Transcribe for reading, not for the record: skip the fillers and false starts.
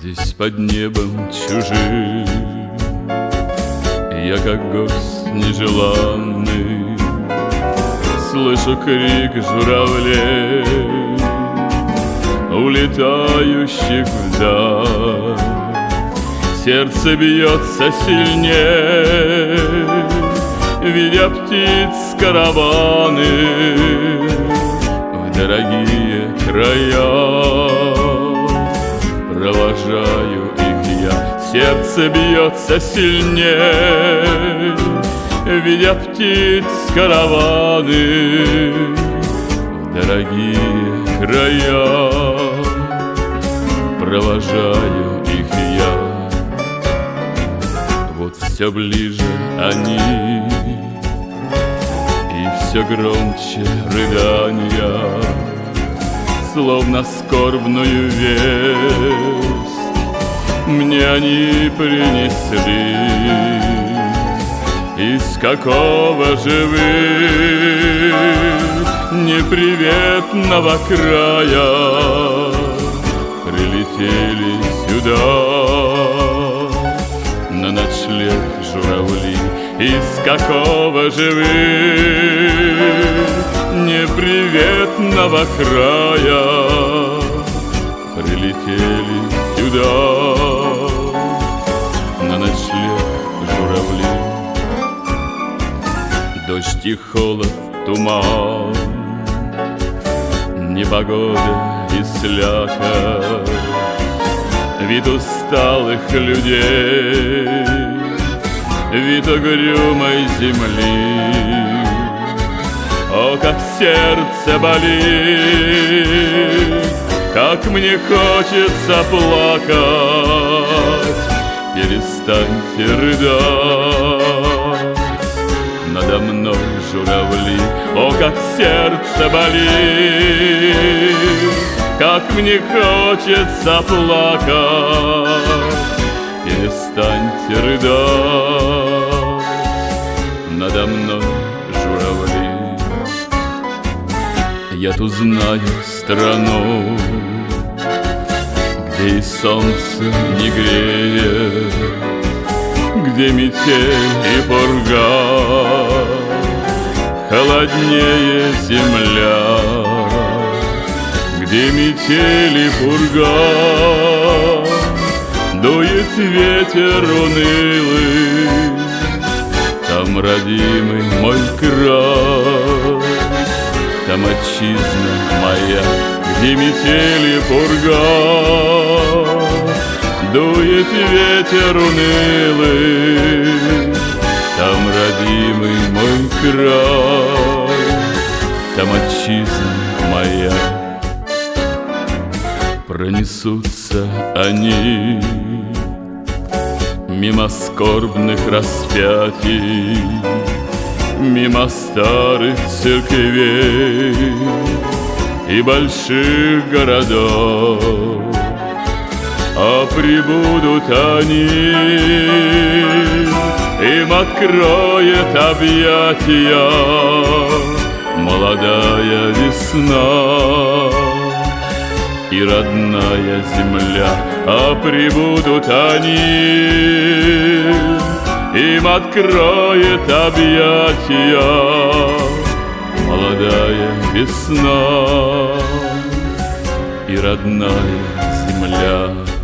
Здесь под небом чужим я как гость нежеланный слышу крик журавлей, улетающих вдаль. Сердце бьется сильнее, видя птиц караваны в дорогие края. Провожаю их я, сердце бьется сильнее, видя птиц караваны в дорогие края. Провожаю их я. Вот все ближе они, и все громче рыдания, словно скорбную весть мне они принесли. Из какого же вы неприветного края прилетели сюда на ночлег журавли? Из какого же вы неприветного края прилетели сюда на ночлег журавли? Дождь и холод, туман, непогода и слякоть, вид усталых людей, вид угрюмой земли. О, как сердце болит, как мне хочется плакать. Перестаньте рыдать надо мной, журавли. О, как сердце болит, как мне хочется плакать. Перестаньте рыдать надо мной, журавли. Я тут знаю страну, где и солнце не греет, где метель и пурга, холоднее земля. Где метель и пурга, дует ветер унылый, там родимый мой край, там отчизна моя. Где метель и пурга, дует ветер унылый, там родимый мой край, там отчизна моя. Пронесутся они мимо скорбных распятий, мимо старых церквей и больших городов, а прибудут они, им откроет объятия молодая весна и родная земля. А прибудут они, им откроет объятия молодая весна и родная земля.